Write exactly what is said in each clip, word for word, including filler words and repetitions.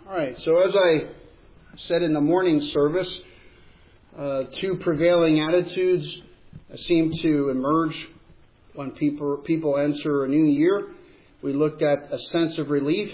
All right, so as I said in the morning service, uh, two prevailing attitudes seem to emerge when people people enter a new year. We looked at a sense of relief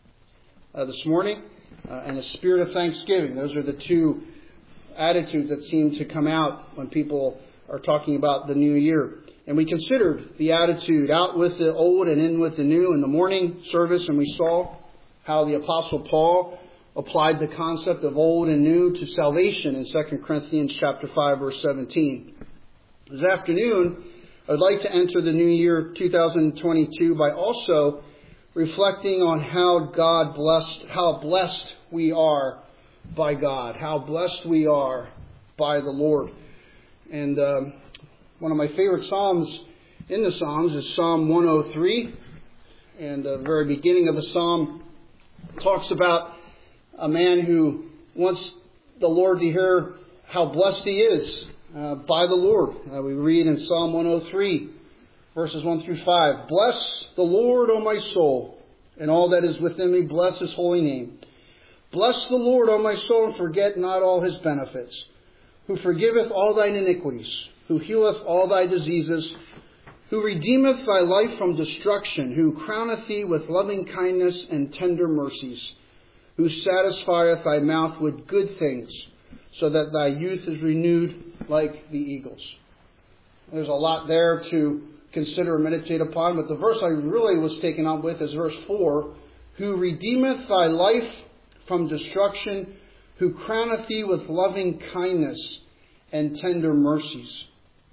uh, this morning uh, and a spirit of thanksgiving. Those are the two attitudes that seem to come out when people are talking about the new year. And we considered the attitude out with the old and in with the new in the morning service, and we saw how the Apostle Paul applied the concept of old and new to salvation in Second Corinthians chapter five, verse seventeen. This afternoon, I would like to enter the new year two thousand twenty-two by also reflecting on how God blessed, how blessed we are by God, how blessed we are by the Lord. And um, one of my favorite psalms in the Psalms is Psalm one oh three. And the very beginning of the psalm talks about a man who wants the Lord to hear how blessed he is uh, by the Lord. Uh, we read in Psalm one oh three, verses one through five, "Bless the Lord, O my soul, and all that is within me, bless his holy name. Bless the Lord, O my soul, and forget not all his benefits, who forgiveth all thine iniquities, who healeth all thy diseases, who redeemeth thy life from destruction, who crowneth thee with loving kindness and tender mercies, who satisfieth thy mouth with good things, so that thy youth is renewed like the eagles." There's a lot there to consider and meditate upon, but the verse I really was taken up with is verse four, "Who redeemeth thy life from destruction, who crowneth thee with loving kindness and tender mercies."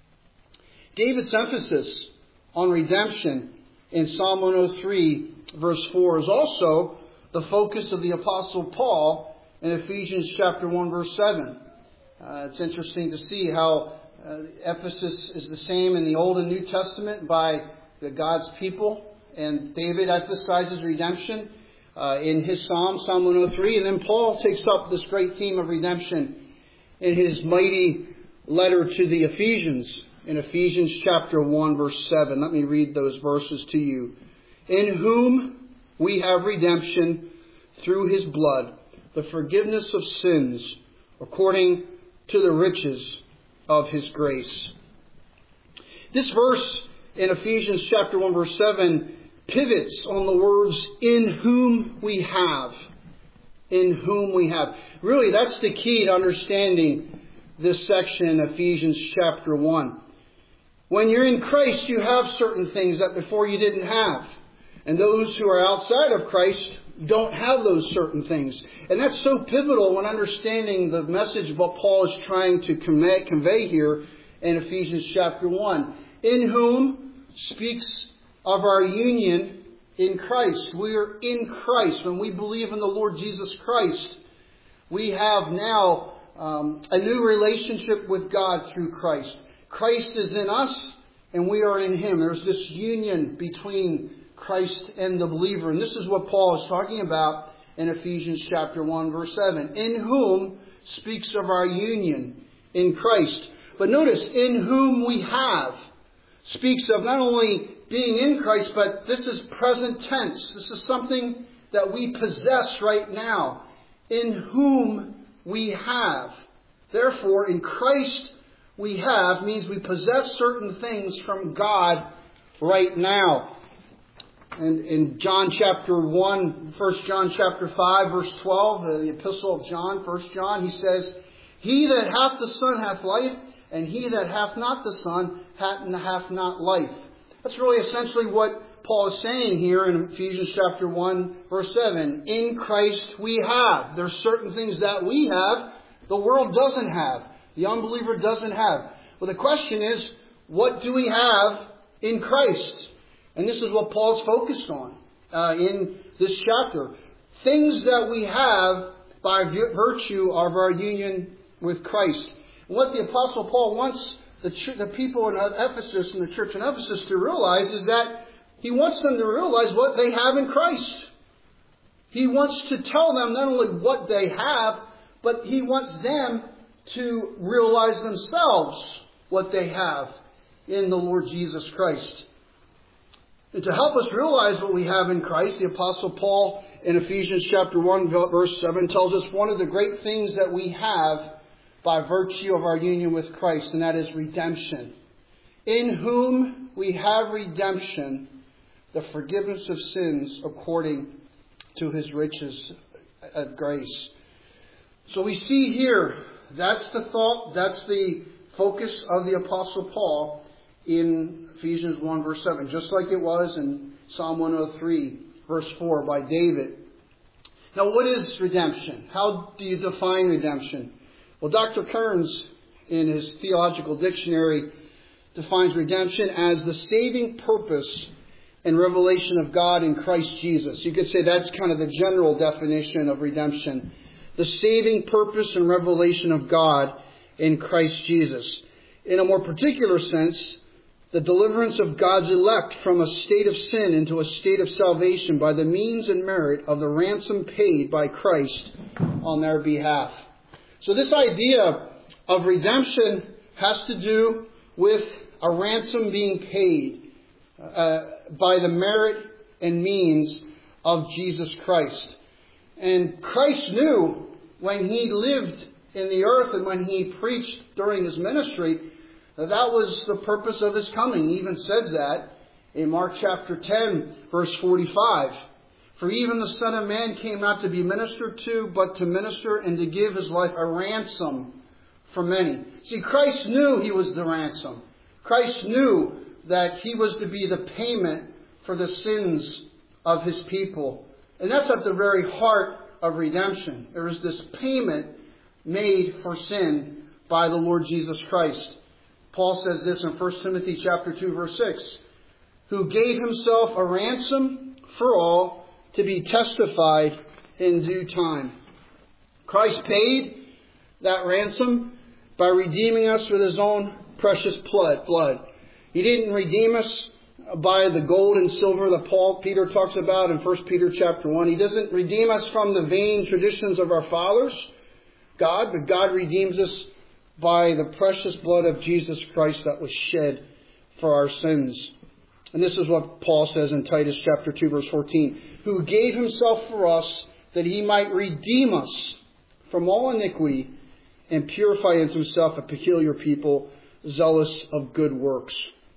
David's emphasis on redemption in Psalm one oh three, verse four, is also the focus of the Apostle Paul in Ephesians chapter one, verse seven. Uh, it's interesting to see how uh, emphasis is the same in the Old and New Testament by the God's people. And David emphasizes redemption uh, in his Psalm, Psalm one oh three. And then Paul takes up this great theme of redemption in his mighty letter to the Ephesians in Ephesians chapter one, verse seven. Let me read those verses to you. "In whom we have redemption through his blood, the forgiveness of sins, according to the riches of his grace." This verse in Ephesians chapter one, verse seven pivots on the words, "in whom we have." In whom we have. Really, that's the key to understanding this section in Ephesians chapter one. When you're in Christ, you have certain things that before you didn't have. And those who are outside of Christ don't have those certain things. And that's so pivotal when understanding the message of what Paul is trying to convey, convey here in Ephesians chapter one. In whom speaks of our union in Christ. We are in Christ. When we believe in the Lord Jesus Christ, we have now um, a new relationship with God through Christ. Christ is in us and we are in him. There's this union between Christ and the believer. And this is what Paul is talking about in Ephesians chapter one, verse seven. In whom speaks of our union in Christ. But notice, in whom we have speaks of not only being in Christ, but this is present tense. This is something that we possess right now. In whom we have. Therefore, in Christ we have means we possess certain things from God right now. And in John chapter one, First John chapter five, verse twelve, the epistle of John, First John, he says, "He that hath the Son hath life, and he that hath not the Son hath not life." That's really essentially what Paul is saying here in Ephesians chapter one, verse seven. In Christ we have. There's certain things that we have the world doesn't have. The unbeliever doesn't have. Well, the question is, what do we have in Christ? And this is what Paul's focused on uh, in this chapter. Things that we have by virtue of our union with Christ. And what the Apostle Paul wants the, ch- the people in Ephesus and the church in Ephesus to realize is that he wants them to realize what they have in Christ. He wants to tell them not only what they have, but he wants them to realize themselves what they have in the Lord Jesus Christ. And to help us realize what we have in Christ, the Apostle Paul in Ephesians chapter one, verse seven, tells us one of the great things that we have by virtue of our union with Christ, and that is redemption. In whom we have redemption, the forgiveness of sins according to His riches of grace. So we see here, that's the thought, that's the focus of the Apostle Paul in Ephesians one, verse seven, just like it was in Psalm one oh three, verse four by David. Now, what is redemption? How do you define redemption? Well, Doctor Kearns, in his Theological Dictionary, defines redemption as the saving purpose and revelation of God in Christ Jesus. You could say that's kind of the general definition of redemption. The saving purpose and revelation of God in Christ Jesus. In a more particular sense, the deliverance of God's elect from a state of sin into a state of salvation by the means and merit of the ransom paid by Christ on their behalf. So this idea of redemption has to do with a ransom being paid uh, by the merit and means of Jesus Christ. And Christ knew when He lived in the earth and when He preached during His ministry, that was the purpose of His coming. He even says that in Mark chapter ten, verse forty-five. For even the Son of Man came not to be ministered to, but to minister and to give His life a ransom for many. See, Christ knew He was the ransom. Christ knew that He was to be the payment for the sins of His people. And that's at the very heart of redemption. There is this payment made for sin by the Lord Jesus Christ. Paul says this in First Timothy chapter two, verse six, who gave Himself a ransom for all to be testified in due time. Christ paid that ransom by redeeming us with His own precious blood. He didn't redeem us by the gold and silver that Paul, Peter talks about in First Peter chapter one. He doesn't redeem us from the vain traditions of our fathers, God, but God redeems us by the precious blood of Jesus Christ that was shed for our sins. And this is what Paul says in Titus chapter two, verse fourteen, who gave Himself for us that He might redeem us from all iniquity and purify unto Himself a peculiar people, zealous of good works.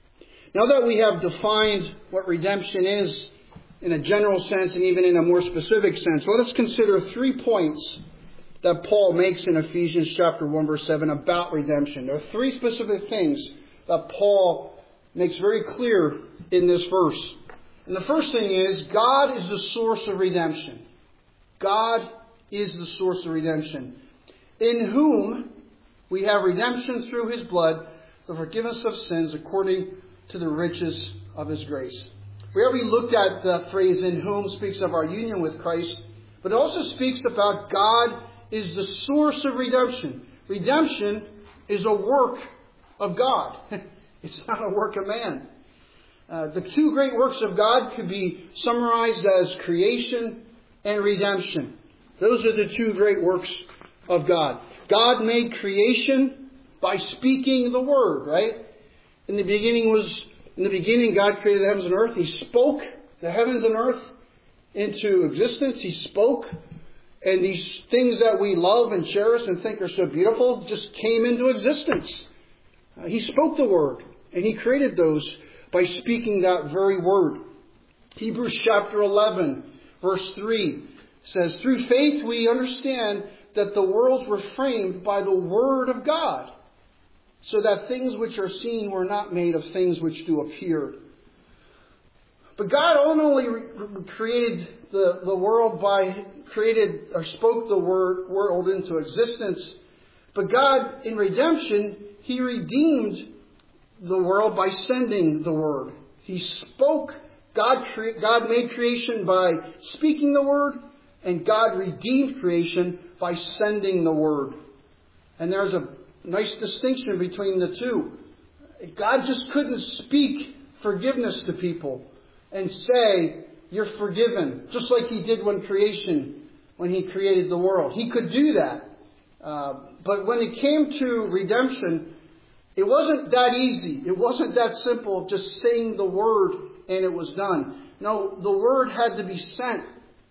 Now that we have defined what redemption is in a general sense and even in a more specific sense, let us consider three points that Paul makes in Ephesians chapter one, verse seven about redemption. There are three specific things that Paul makes very clear in this verse. And the first thing is, God is the source of redemption. God is the source of redemption. In whom we have redemption through His blood, the forgiveness of sins according to the riches of His grace. We already looked at the phrase in whom speaks of our union with Christ, but it also speaks about God is the source of redemption. Redemption is a work of God. It's not a work of man. Uh, the two great works of God could be summarized as creation and redemption. Those are the two great works of God. God made creation by speaking the word, right? In the beginning was, in the beginning God created the heavens and earth. He spoke the heavens and earth into existence. He spoke, and these things that we love and cherish and think are so beautiful just came into existence. Uh, he spoke the word, and He created those by speaking that very word. Hebrews chapter eleven, verse three says, through faith we understand that the worlds were framed by the word of God, so that things which are seen were not made of things which do appear. But God not only created the, the world by, created or spoke the word, world into existence, but God in redemption, He redeemed the world by sending the word. He spoke, God, cre- God made creation by speaking the word, and God redeemed creation by sending the word. And there's a nice distinction between the two. God just couldn't speak forgiveness to people and say, you're forgiven, just like He did when creation, when He created the world. He could do that. Uh, but when it came to redemption, it wasn't that easy. It wasn't that simple, just saying the word and it was done. No, the word had to be sent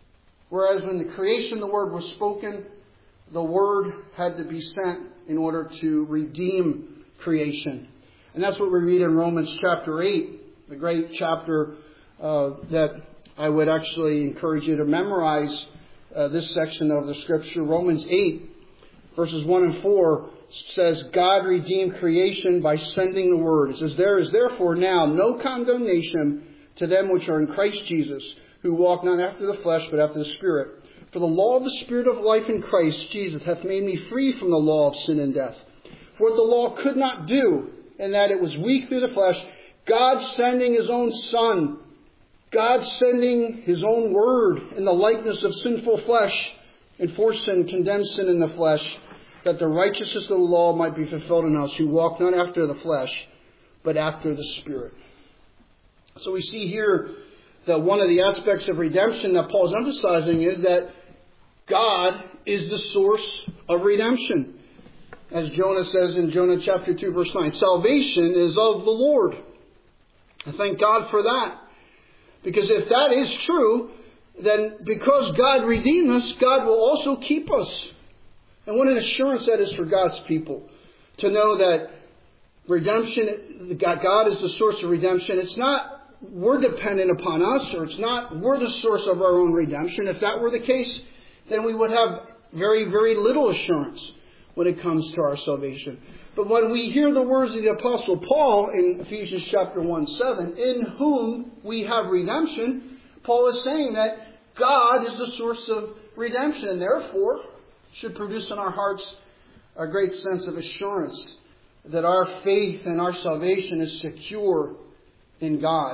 Whereas when the creation the Word was spoken, the Word had to be sent in order to redeem creation. And that's what we read in Romans chapter eight, the great chapter uh, that I would actually encourage you to memorize uh, this section of the Scripture. Romans eight, verses one and four says, God redeemed creation by sending the Word. It says, there is therefore now no condemnation to them which are in Christ Jesus, who walk not after the flesh, but after the Spirit. For the law of the Spirit of life in Christ Jesus hath made me free from the law of sin and death. For what the law could not do, in that it was weak through the flesh, God sending His own Son, God sending His own Word in the likeness of sinful flesh, and for sin condemned sin in the flesh, that the righteousness of the law might be fulfilled in us, who walk not after the flesh, but after the Spirit. So we see here that one of the aspects of redemption that Paul is emphasizing is that God is the source of redemption. As Jonah says in Jonah chapter two, verse nine, salvation is of the Lord. And thank God for that. Because if that is true, then because God redeemed us, God will also keep us. And what an assurance that is for God's people. To know that redemption, God is the source of redemption. It's not we're dependent upon us, or it's not we're the source of our own redemption. If that were the case, then we would have very, very little assurance when it comes to our salvation. But when we hear the words of the Apostle Paul in Ephesians chapter one, seven, in whom we have redemption, Paul is saying that God is the source of redemption, and therefore should produce in our hearts a great sense of assurance that our faith and our salvation is secure in God.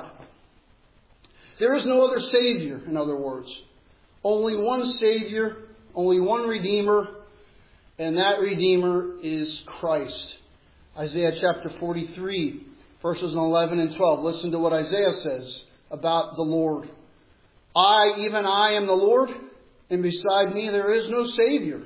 There is no other Savior, in other words. Only one Savior, only one Redeemer, and that Redeemer is Christ. Isaiah chapter forty-three, verses eleven and twelve. Listen to what Isaiah says about the Lord. I, even I, am the Lord, and beside me there is no Savior.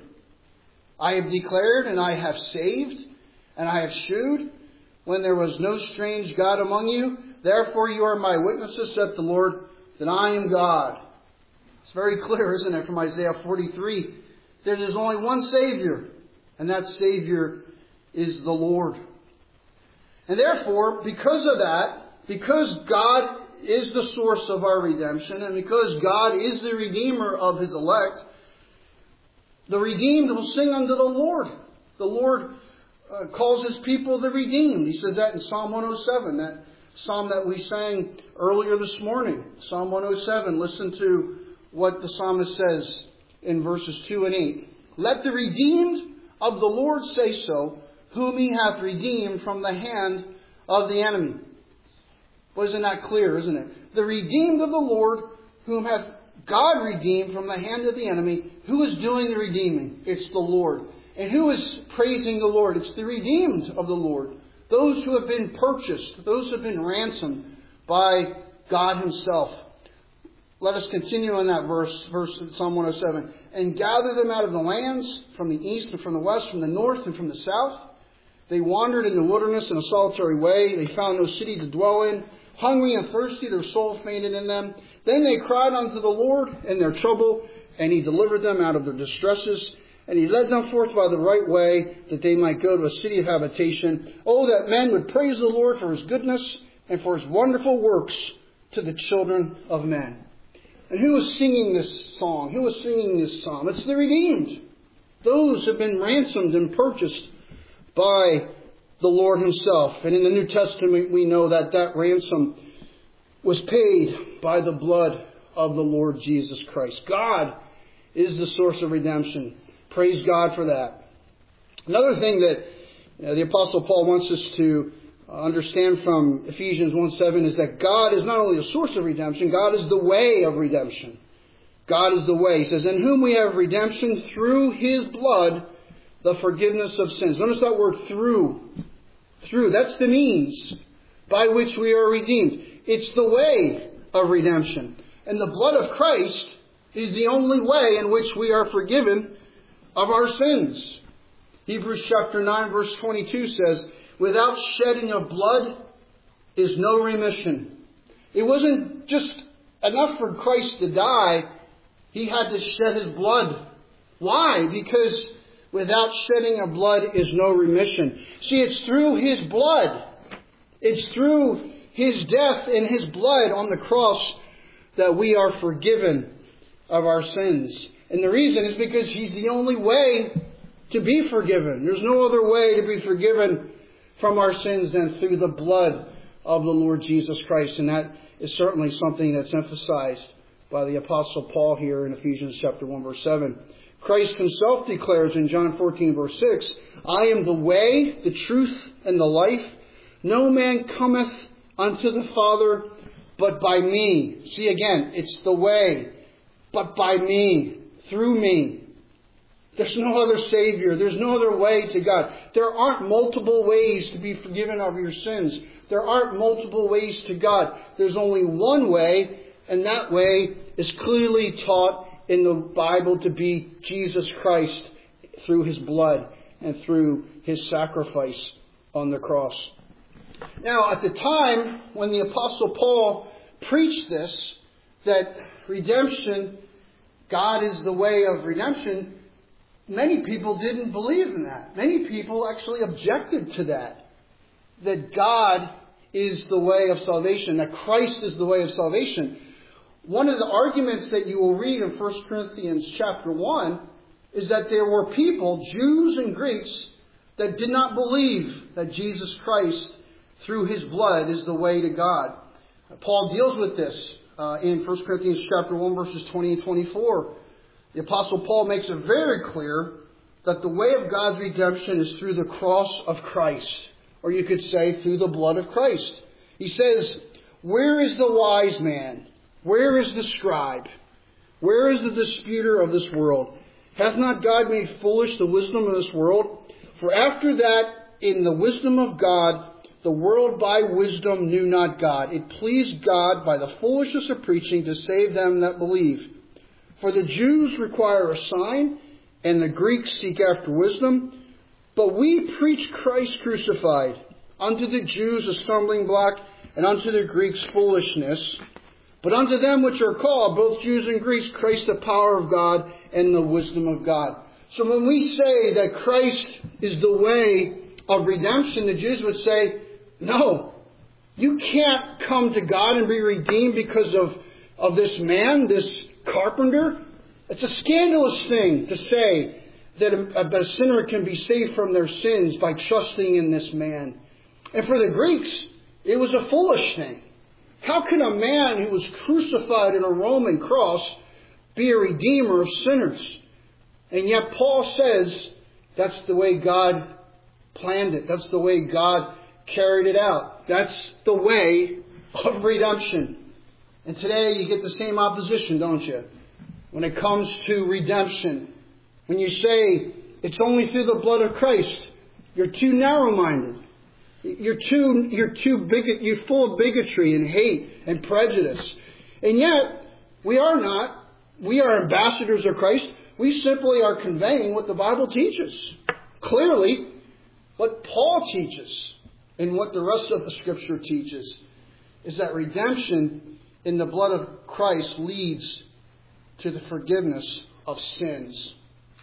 I have declared, and I have saved, and I have shewed, when there was no strange God among you. Therefore you are my witnesses, saith the Lord, that I am God. It's very clear, isn't it, from Isaiah forty-three. There is only one Savior, and that Savior is the Lord. And therefore, because of that, because God is the source of our redemption, and because God is the Redeemer of His elect, the redeemed will sing unto the Lord. The Lord uh, calls His people the redeemed. He says that in Psalm one oh seven, that psalm that we sang earlier this morning. Psalm one oh seven, listen to what the psalmist says in verses two and eight. Let the redeemed of the Lord say so, whom He hath redeemed from the hand of the enemy. Well, isn't that clear, isn't it? The redeemed of the Lord, whom hath God redeemed from the hand of the enemy. Who is doing the redeeming? It's the Lord. And who is praising the Lord? It's the redeemed of the Lord. Those who have been purchased, those who have been ransomed by God Himself. Let us continue on that verse, verse Psalm one oh seven. And gather them out of the lands, from the east and from the west, from the north and from the south. They wandered in the wilderness in a solitary way. They found no city to dwell in. Hungry and thirsty, their soul fainted in them. Then they cried unto the Lord in their trouble, and He delivered them out of their distresses. And He led them forth by the right way, that they might go to a city of habitation. Oh, that men would praise the Lord for His goodness and for His wonderful works to the children of men. And who is singing this song? Who is singing this psalm? It's the redeemed. Those who have been ransomed and purchased by the Lord Himself. And in the New Testament we know that that ransom was paid by the blood of the Lord Jesus Christ. God is the source of redemption. Praise God for that. Another thing that you know, the Apostle Paul wants us to understand from Ephesians one seven is that God is not only the source of redemption, God is the way of redemption. God is the way. He says, in whom we have redemption through His blood, the forgiveness of sins. Notice that word through. Through. That's the means by which we are redeemed. It's the way of redemption. And the blood of Christ is the only way in which we are forgiven of our sins. Hebrews chapter nine verse twenty-two says, without shedding of blood is no remission. It wasn't just enough for Christ to die He had to shed His blood. Why? Because without shedding of blood is no remission. See, it's through His blood. It's through His death and His blood on the cross that we are forgiven of our sins. And the reason is because He's the only way to be forgiven. There's no other way to be forgiven from our sins than through the blood of the Lord Jesus Christ. And that is certainly something that's emphasized by the Apostle Paul here in Ephesians chapter one, verse seven. Christ Himself declares in John fourteen, verse six, I am the way, the truth, and the life. No man cometh unto the Father but by me. See again, it's the way, but by me, through me. There's no other Savior. There's no other way to God. There aren't multiple ways to be forgiven of your sins. There aren't multiple ways to God. There's only one way, and that way is clearly taught in the Bible to be Jesus Christ through His blood and through His sacrifice on the cross. Now, at the time when the Apostle Paul preached this, that redemption, God is the way of redemption, many people didn't believe in that. Many people actually objected to that. That God is the way of salvation, that Christ is the way of salvation. One of the arguments that you will read in First Corinthians chapter one is that there were people, Jews and Greeks, that did not believe that Jesus Christ, through His blood, is the way to God. Paul deals with this uh, in First Corinthians chapter one, verses twenty and twenty-four. The Apostle Paul makes it very clear that the way of God's redemption is through the cross of Christ. Or you could say through the blood of Christ. He says, where is the wise man? Where is the scribe? Where is the disputer of this world? Hath not God made foolish the wisdom of this world? For after that, in the wisdom of God, the world by wisdom knew not God. It pleased God by the foolishness of preaching to save them that believe. For the Jews require a sign, and the Greeks seek after wisdom. But we preach Christ crucified, unto the Jews a stumbling block, and unto the Greeks foolishness. But unto them which are called, both Jews and Greeks, Christ the power of God and the wisdom of God. So when we say that Christ is the way of redemption, the Jews would say, no, you can't come to God and be redeemed because of, of this man, this carpenter. It's a scandalous thing to say that a, that a sinner can be saved from their sins by trusting in this man. And for the Greeks, it was a foolish thing. How can a man who was crucified in a Roman cross be a redeemer of sinners? And yet Paul says that's the way God planned it. That's the way God carried it out. That's the way of redemption. And today you get the same opposition, don't you? When it comes to redemption. When you say it's only through the blood of Christ, you're too narrow-minded. You're too, you're too bigot, you're full of bigotry and hate and prejudice. And yet, we are not. We are ambassadors of Christ. We simply are conveying what the Bible teaches. Clearly, what Paul teaches and what the rest of the Scripture teaches is that redemption in the blood of Christ leads to the forgiveness of sins.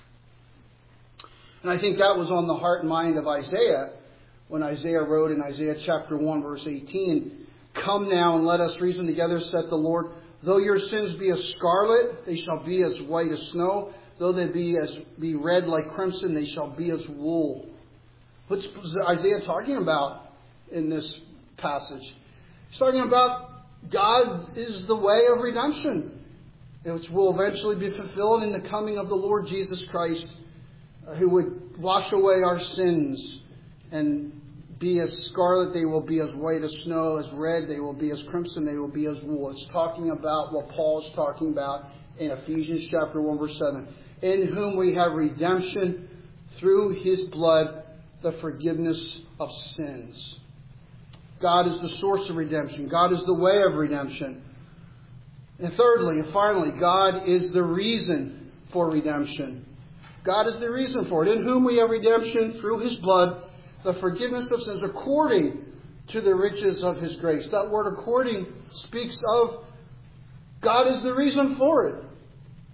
And I think that was on the heart and mind of Isaiah when Isaiah wrote in Isaiah chapter one, verse eighteen, come now and let us reason together, saith the Lord. Though your sins be as scarlet, they shall be as white as snow. Though they be as be red like crimson, they shall be as wool. What's Isaiah talking about in this passage? He's talking about God is the way of redemption, which will eventually be fulfilled in the coming of the Lord Jesus Christ, uh, who would wash away our sins and be as scarlet, they will be as white as snow, as red, they will be as crimson, they will be as wool. It's talking about what Paul is talking about in Ephesians chapter one, verse seven. In whom we have redemption through His blood, the forgiveness of sins. God is the source of redemption. God is the way of redemption. And thirdly and finally, God is the reason for redemption. God is the reason for it. In whom we have redemption through His blood, the forgiveness of sins according to the riches of His grace. That word according speaks of God is the reason for it.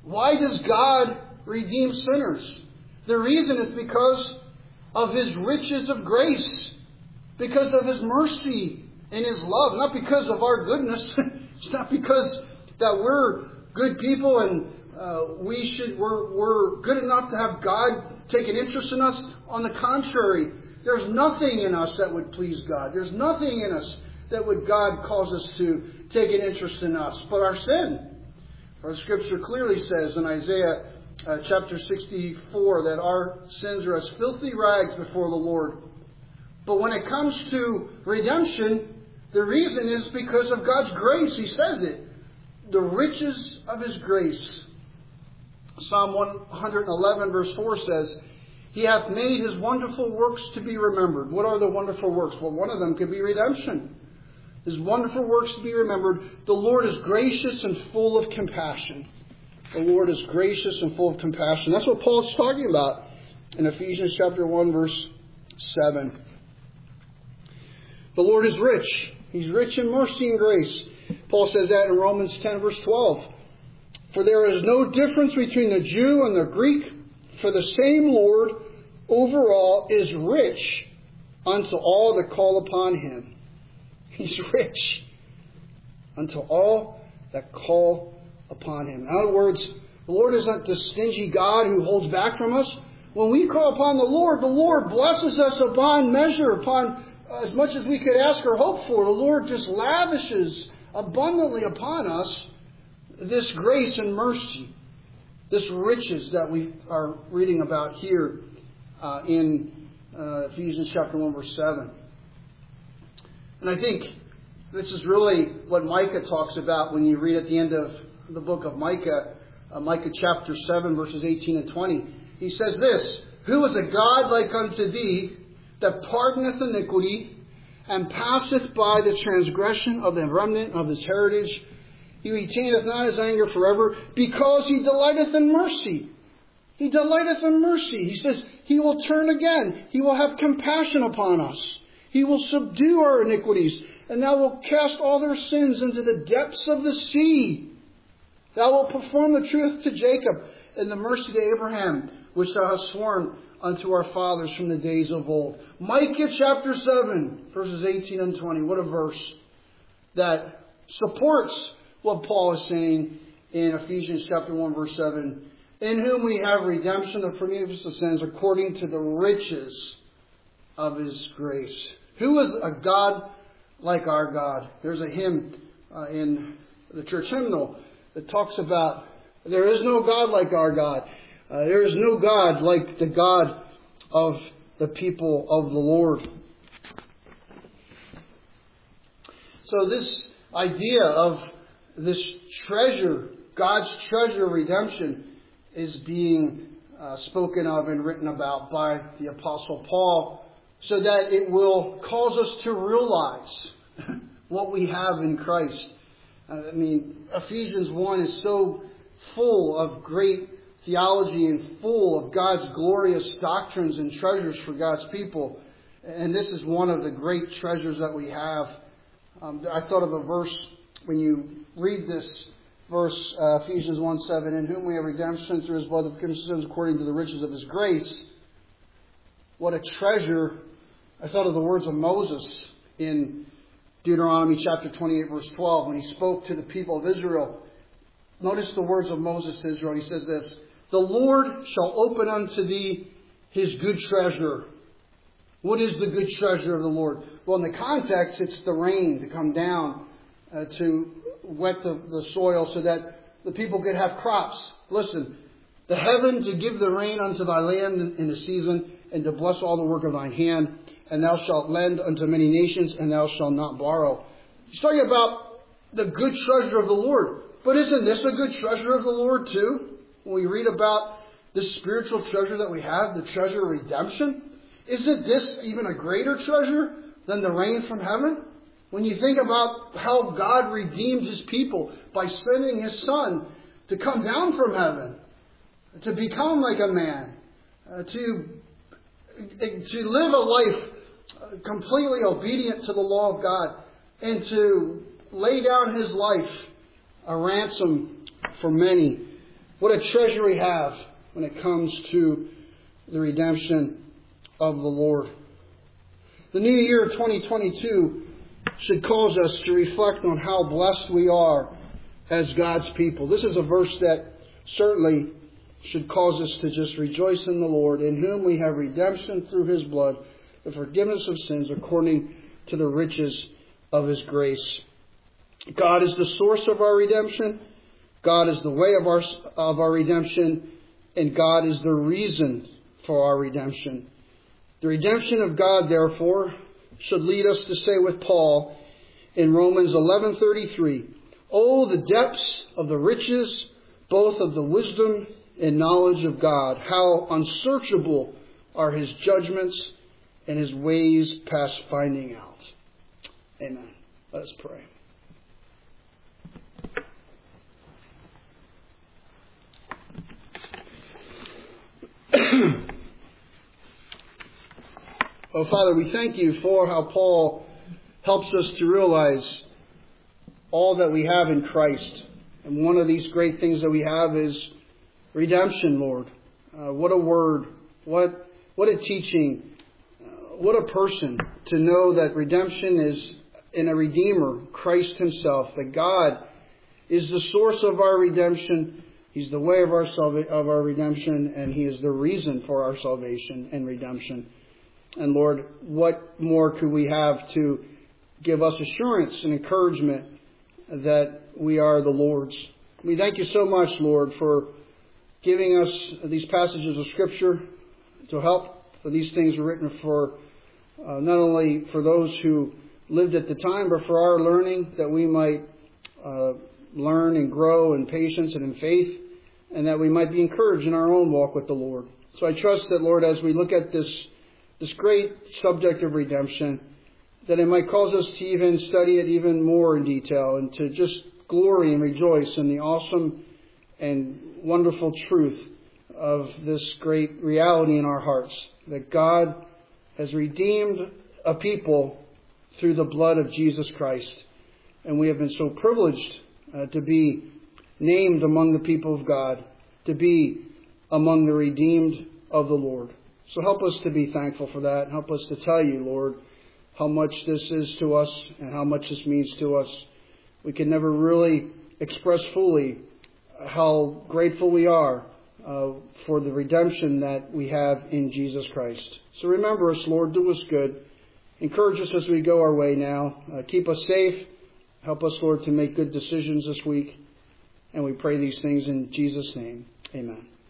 Why does God redeem sinners? The reason is because of His riches of grace, because of His mercy and His love, not because of our goodness. It's not because that we're good people and uh, we should we're, we're good enough to have God take an interest in us. On the contrary, there's nothing in us that would please God. There's nothing in us that would God cause us to take an interest in us but our sin. For the Scripture clearly says in Isaiah uh, chapter sixty-four that our sins are as filthy rags before the Lord. But when it comes to redemption, the reason is because of God's grace. He says it. The riches of His grace. Psalm one eleven verse four says, He hath made His wonderful works to be remembered. What are the wonderful works? Well, one of them could be redemption. His wonderful works to be remembered. The Lord is gracious and full of compassion. The Lord is gracious and full of compassion. That's what Paul's talking about in Ephesians chapter one verse seven. The Lord is rich. He's rich in mercy and grace. Paul says that in Romans ten verse twelve. For there is no difference between the Jew and the Greek, for the same Lord over all is rich unto all that call upon Him. He's rich unto all that call upon Him. In other words, the Lord isn't the stingy God who holds back from us. When we call upon the Lord, the Lord blesses us upon measure, upon as much as we could ask or hope for. The Lord just lavishes abundantly upon us this grace and mercy, this riches that we are reading about here uh, in uh, Ephesians chapter one verse seven. And I think this is really what Micah talks about when you read at the end of the book of Micah, uh, Micah chapter seven verses eighteen and twenty. He says this, Who is a God like unto thee, that pardoneth iniquity, and passeth by the transgression of the remnant of his heritage? He retaineth not His anger forever, because He delighteth in mercy. He delighteth in mercy. He says He will turn again. He will have compassion upon us. He will subdue our iniquities, and Thou wilt cast all their sins into the depths of the sea. Thou wilt perform the truth to Jacob, and the mercy to Abraham, which Thou hast sworn unto our fathers from the days of old. Micah chapter seven, verses eighteen and twenty. What a verse that supports what Paul is saying in Ephesians chapter one, verse seven. In whom we have redemption, the forgiveness of sins, according to the riches of His grace. Who is a God like our God? There's a hymn uh, in the church hymnal that talks about, there is no God like our God. Uh, there is no God like the God of the people of the Lord. So this idea of this treasure, God's treasure of redemption, is being uh, spoken of and written about by the Apostle Paul, so that it will cause us to realize what we have in Christ. I mean, Ephesians one is so full of great theology and full of God's glorious doctrines and treasures for God's people. And this is one of the great treasures that we have. Um, I thought of a verse when you read this verse, uh, Ephesians one seven, in whom we have redemption through His blood of forgiveness of sins according to the riches of His grace. What a treasure. I thought of the words of Moses in Deuteronomy chapter twenty-eight verse twelve when he spoke to the people of Israel. Notice the words of Moses to Israel. He says this, The Lord shall open unto thee His good treasure. What is the good treasure of the Lord? Well, in the context, it's the rain to come down uh, to wet the, the soil so that the people could have crops. Listen, the heaven to give the rain unto thy land in, in the season, and to bless all the work of thine hand, and thou shalt lend unto many nations, and thou shalt not borrow. He's talking about the good treasure of the Lord. But isn't this a good treasure of the Lord too? When we read about this spiritual treasure that we have, the treasure of redemption, isn't this even a greater treasure than the rain from heaven? When you think about how God redeemed His people by sending His Son to come down from heaven, to become like a man, uh, to, to live a life completely obedient to the law of God, and to lay down His life a ransom for many. What a treasure we have when it comes to the redemption of the Lord. The new year of twenty twenty-two should cause us to reflect on how blessed we are as God's people. This is a verse that certainly should cause us to just rejoice in the Lord, in whom we have redemption through His blood, the forgiveness of sins according to the riches of His grace. God is the source of our redemption. God is the way of our, of our redemption. And God is the reason for our redemption. The redemption of God, therefore, should lead us to say with Paul in Romans eleven thirty-three, "Oh, the depths of the riches, both of the wisdom and knowledge of God. How unsearchable are His judgments and His ways past finding out." Amen. Let us pray. Oh, Father, we thank You for how Paul helps us to realize all that we have in Christ. And one of these great things that we have is redemption, Lord. Uh, what a word. What, what a teaching. Uh, what a person to know that redemption is in a Redeemer, Christ Himself. That God is the source of our redemption. He's the way of our salva- of our redemption, and He is the reason for our salvation and redemption. And Lord, what more could we have to give us assurance and encouragement that we are the Lord's? We thank You so much, Lord, for giving us these passages of Scripture to help. For these things were written for uh, not only for those who lived at the time, but for our learning, that we might uh, learn and grow in patience and in faith, and that we might be encouraged in our own walk with the Lord. So I trust that, Lord, as we look at this this great subject of redemption, that it might cause us to even study it even more in detail and to just glory and rejoice in the awesome and wonderful truth of this great reality in our hearts, that God has redeemed a people through the blood of Jesus Christ. And we have been so privileged uh, to be named among the people of God, to be among the redeemed of the Lord. So help us to be thankful for that. Help us to tell You, Lord, how much this is to us and how much this means to us. We can never really express fully how grateful we are uh, for the redemption that we have in Jesus Christ. So remember us, Lord. Do us good. Encourage us as we go our way now. Uh, keep us safe. Help us, Lord, to make good decisions this week. And we pray these things in Jesus' name. Amen.